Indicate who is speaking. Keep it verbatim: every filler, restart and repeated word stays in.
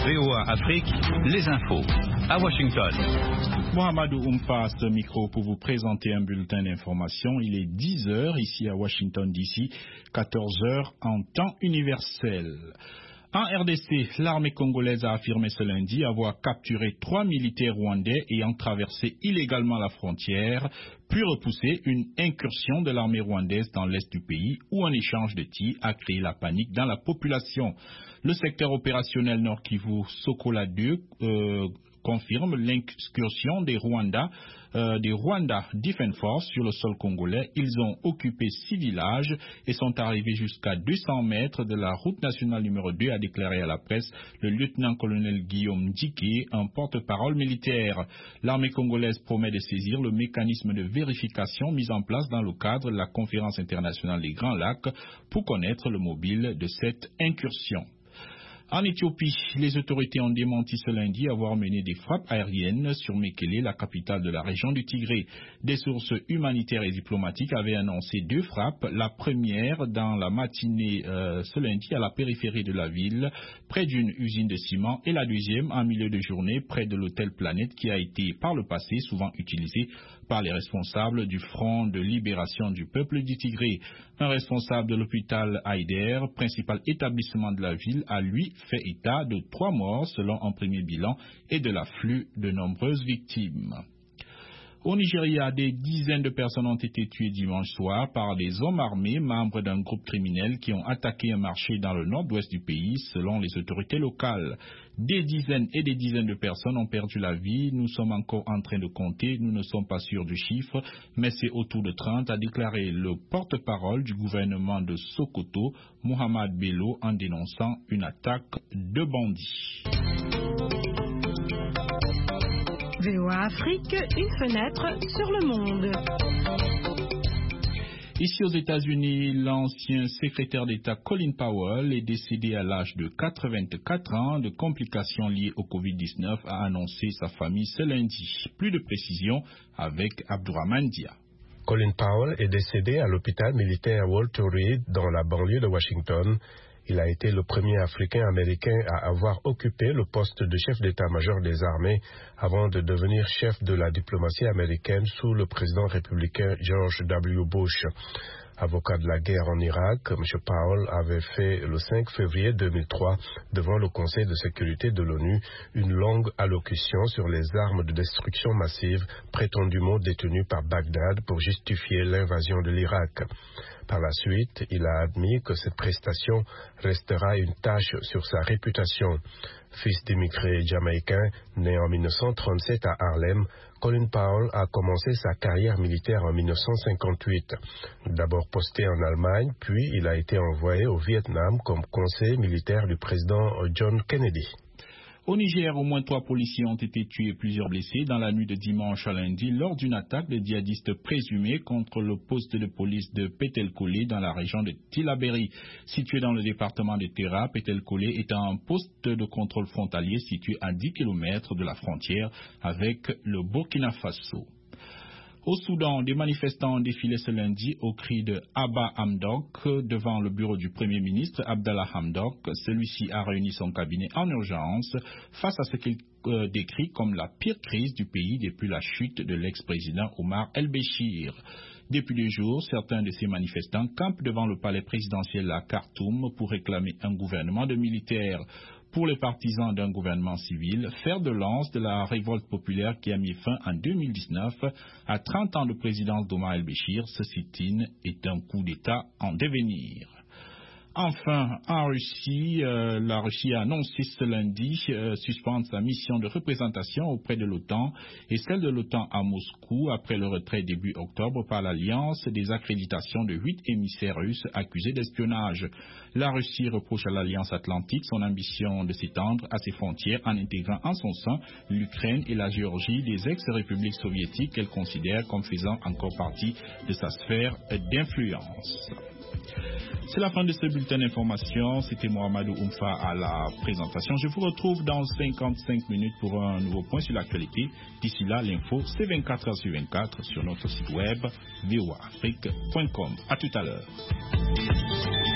Speaker 1: V O A Afrique, les infos. À Washington.
Speaker 2: Mohamedou Oumfa, ce micro pour vous présenter un bulletin d'information. Il est dix heures ici à Washington D C, quatorze heures en temps universel. En R D C, l'armée congolaise a affirmé ce lundi avoir capturé trois militaires rwandais ayant traversé illégalement la frontière, puis repoussé une incursion de l'armée rwandaise dans l'est du pays où un échange de tirs a créé la panique dans la population. Le secteur opérationnel Nord Kivu Sokola deux euh, confirme l'incursion des Rwanda, euh, des Rwanda Defense Force sur le sol congolais. Ils ont occupé six villages et sont arrivés jusqu'à deux cents mètres de la route nationale numéro deux, a déclaré à la presse le lieutenant-colonel Guillaume Djiké, un porte-parole militaire. L'armée congolaise promet de saisir le mécanisme de vérification mis en place dans le cadre de la conférence internationale des Grands Lacs pour connaître le mobile de cette incursion. En Éthiopie, les autorités ont démenti ce lundi avoir mené des frappes aériennes sur Mekele, la capitale de la région du Tigré. Des sources humanitaires et diplomatiques avaient annoncé deux frappes. La première dans la matinée euh, ce lundi à la périphérie de la ville, près d'une usine de ciment, et la deuxième en milieu de journée près de l'hôtel Planète qui a été par le passé souvent utilisé par les responsables du Front de libération du peuple du Tigré. Un responsable de l'hôpital Haïder, principal établissement de la ville, a lui fait état de trois morts selon un premier bilan et de l'afflux de nombreuses victimes. Au Nigeria, des dizaines de personnes ont été tuées dimanche soir par des hommes armés, membres d'un groupe criminel qui ont attaqué un marché dans le nord-ouest du pays, selon les autorités locales. Des dizaines et des dizaines de personnes ont perdu la vie. Nous sommes encore en train de compter. Nous ne sommes pas sûrs du chiffre, mais c'est autour de trente, a déclaré le porte-parole du gouvernement de Sokoto, Mohamed Bello, en dénonçant une attaque de bandits.
Speaker 3: V O A Afrique, une fenêtre sur le monde.
Speaker 2: Ici aux États-Unis, l'ancien secrétaire d'État Colin Powell est décédé à l'âge de quatre-vingt-quatre ans de complications liées au covid dix-neuf, a annoncé sa famille ce lundi. Plus de précisions avec Abdourahmane Dia.
Speaker 4: Colin Powell est décédé à l'hôpital militaire Walter Reed dans la banlieue de Washington. Il a été le premier Africain-Américain à avoir occupé le poste de chef d'état-major des armées avant de devenir chef de la diplomatie américaine sous le président républicain George W. Bush. Avocat de la guerre en Irak, M. Powell avait fait le cinq février deux mille trois devant le Conseil de sécurité de l'ONU une longue allocution sur les armes de destruction massive prétendument détenues par Bagdad pour justifier l'invasion de l'Irak. Par la suite, il a admis que cette prestation restera une tache sur sa réputation. Fils d'immigrés jamaïcains, né en mille neuf cent trente-sept à Harlem, Colin Powell a commencé sa carrière militaire en mille neuf cent cinquante-huit. D'abord posté en Allemagne, puis il a été envoyé au Vietnam comme conseiller militaire du président John Kennedy.
Speaker 2: Au Niger, au moins trois policiers ont été tués et plusieurs blessés dans la nuit de dimanche à lundi lors d'une attaque de djihadistes présumés contre le poste de police de Petelkolé dans la région de Tillabéri. Situé dans le département de Terra, Petelkolé est un poste de contrôle frontalier situé à dix kilomètres de la frontière avec le Burkina Faso. Au Soudan, des manifestants ont défilé ce lundi au cri de Abba Hamdok devant le bureau du Premier ministre Abdallah Hamdok. Celui-ci a réuni son cabinet en urgence face à ce qu'il euh, décrit comme la pire crise du pays depuis la chute de l'ex-président Omar El-Béchir. Depuis deux jours, certains de ces manifestants campent devant le palais présidentiel à Khartoum pour réclamer un gouvernement de militaires. Pour les partisans d'un gouvernement civil, fer de lance de la révolte populaire qui a mis fin en deux mille dix-neuf à trente ans de présidence d'Omar El-Béchir, ce sit-in est un coup d'État en devenir. Enfin, en Russie, euh, la Russie a annoncé ce lundi euh, suspendre sa mission de représentation auprès de l'OTAN et celle de l'OTAN à Moscou après le retrait début octobre par l'Alliance des accréditations de huit émissaires russes accusés d'espionnage. La Russie reproche à l'Alliance Atlantique son ambition de s'étendre à ses frontières en intégrant en son sein l'Ukraine et la Géorgie, des ex-républiques soviétiques qu'elle considère comme faisant encore partie de sa sphère d'influence. C'est la fin de ce bulletin d'information. C'était Mohamedou Oumfa à la présentation. Je vous retrouve dans cinquante-cinq minutes pour un nouveau point sur l'actualité. D'ici là, l'info, c'est vingt-quatre heures sur vingt-quatre sur notre site web v o a afrique point com. À tout à l'heure.